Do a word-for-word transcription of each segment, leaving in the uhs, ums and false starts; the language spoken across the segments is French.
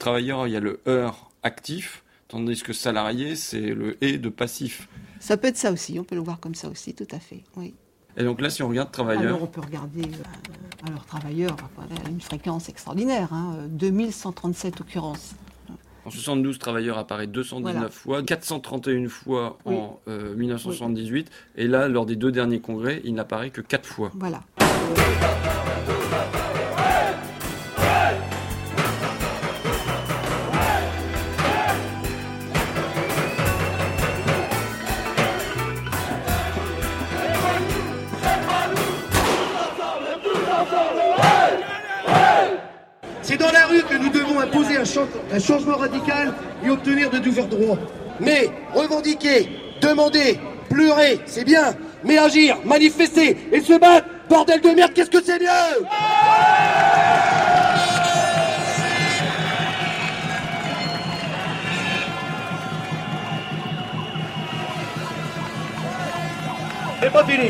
travailleur, il y a le heure actif, tandis que salarié, c'est le et de passif. Ça peut être ça aussi, on peut le voir comme ça aussi, tout à fait, oui. Et donc là, si on regarde travailleur... Alors on peut regarder, euh, alors travailleur, une fréquence extraordinaire, hein, deux mille cent trente-sept occurrences. En soixante-douze, travailleur apparaît deux cent dix-neuf voilà. fois, quatre cent trente et une fois oui. en euh, mille neuf cent soixante-dix-huit, oui. Et là, lors des deux derniers congrès, il n'apparaît que quatre fois. Voilà. C'est dans la rue que nous devons imposer un, ch- un changement radical et obtenir de nouveaux droits. Mais revendiquer, demander, pleurer, c'est bien. Mais agir, manifester et se battre, bordel de merde, qu'est-ce que c'est mieux ? C'est pas fini.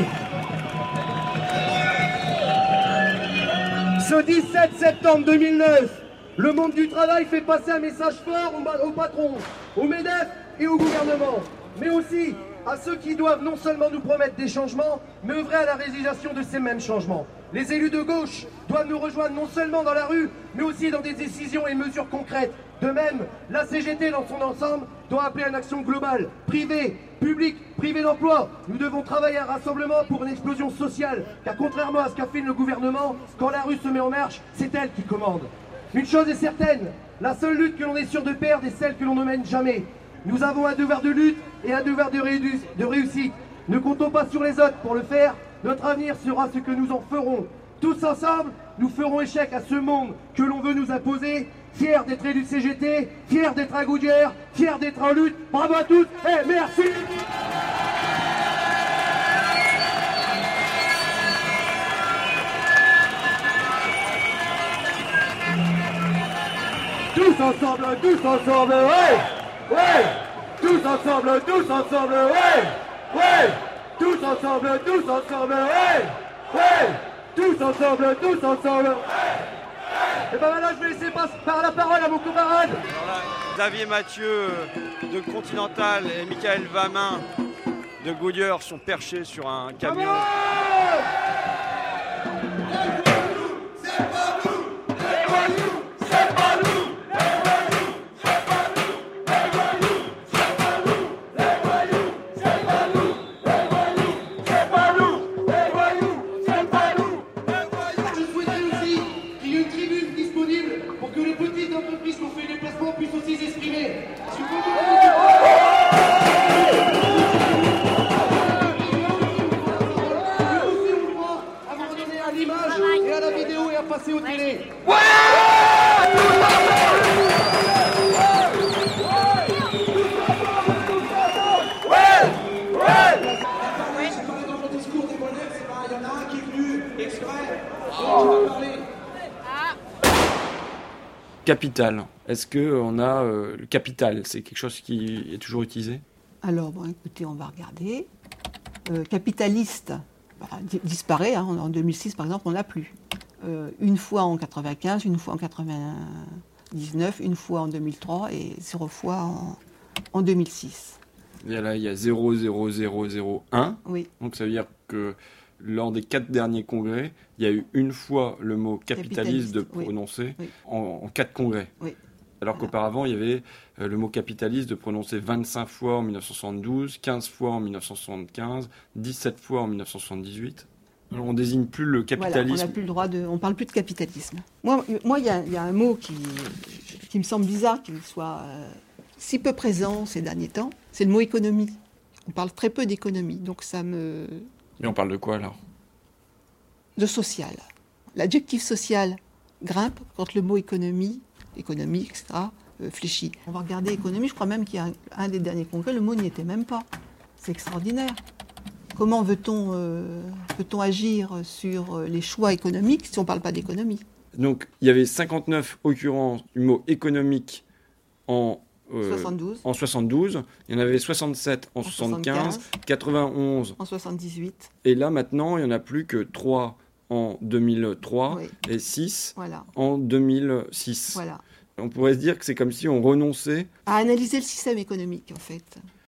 Ce dix-sept septembre deux mille neuf, le monde du travail fait passer un message fort aux patrons, aux MEDEF et au gouvernement, mais aussi à ceux qui doivent non seulement nous promettre des changements, mais œuvrer à la réalisation de ces mêmes changements. Les élus de gauche doivent nous rejoindre non seulement dans la rue, mais aussi dans des décisions et mesures concrètes. De même, la C G T dans son ensemble doit appeler à une action globale, privée, publique, privée d'emploi. Nous devons travailler à un rassemblement pour une explosion sociale, car contrairement à ce qu'affirme le gouvernement, quand la rue se met en marche, c'est elle qui commande. Une chose est certaine, la seule lutte que l'on est sûr de perdre est celle que l'on ne mène jamais. Nous avons un devoir de lutte et un devoir de, réu- de réussite. Ne comptons pas sur les autres pour le faire, notre avenir sera ce que nous en ferons. Tous ensemble, nous ferons échec à ce monde que l'on veut nous imposer. Fiers d'être élus C G T, fiers d'être à Goudière, fiers d'être en lutte. Bravo à tous et merci. Tous ensemble, tous ensemble, ouais, ouais. Tous ensemble, tous ensemble, ouais, ouais. Tous ensemble, tous ensemble, ouais, ouais. Tous ensemble, tous ensemble. Et ben maintenant je vais laisser passer par la parole à mon camarade. Xavier Mathieu de Continental et Michael Vamin de Goodyear sont perchés sur un camion. Aux télé. Ouais, Capital. Est-ce qu'on a euh, le capital ? C'est quelque chose qui est toujours utilisé ? Alors, bon, écoutez, on va regarder. Euh, capitaliste bah, disparaît. Hein, en deux mille six, par exemple, on ne l'a plus. Euh, une fois en quatre-vingt-quinze, une fois en quatre-vingt-dix-neuf, une fois en deux mille trois et zéro fois en, en deux mille six. Et là, il y a zéro zéro zéro zéro un. Oui. Donc ça veut dire que lors des quatre derniers congrès, il y a eu une fois le mot capitaliste, capitaliste de prononcer oui. en, en quatre congrès. Oui. Alors voilà. Qu'auparavant, il y avait euh, le mot capitaliste de prononcer vingt-cinq fois en mille neuf cent soixante-douze, quinze fois en mille neuf cent soixante-quinze, dix-sept fois en mille neuf cent soixante-dix-huit. Alors, on désigne plus le capitalisme. Voilà, on n'a plus le droit de, on parle plus de capitalisme. Moi, moi, il y, y a un mot qui, qui me semble bizarre qu'il soit euh, si peu présent ces derniers temps. C'est le mot économie. On parle très peu d'économie, donc ça me. Mais on parle de quoi alors ? De social. L'adjectif social grimpe quand le mot économie, économie, et cetera, euh, fléchit. On va regarder économie. Je crois même qu'il y a un, un des derniers congrès, le mot n'y était même pas. C'est extraordinaire. Comment veut-on, euh, peut-on agir sur les choix économiques si on ne parle pas d'économie ? Donc, il y avait cinquante-neuf occurrences du mot économique en, euh, soixante-douze. en soixante-douze. Il y en avait soixante-sept en, en soixante-quinze, soixante-quinze, quatre-vingt-onze en soixante-dix-huit. Et là, maintenant, il n'y en a plus que trois en deux mille trois oui. et six voilà. en deux mille six. Voilà. On pourrait se dire que c'est comme si on renonçait À analyser le système économique, en fait.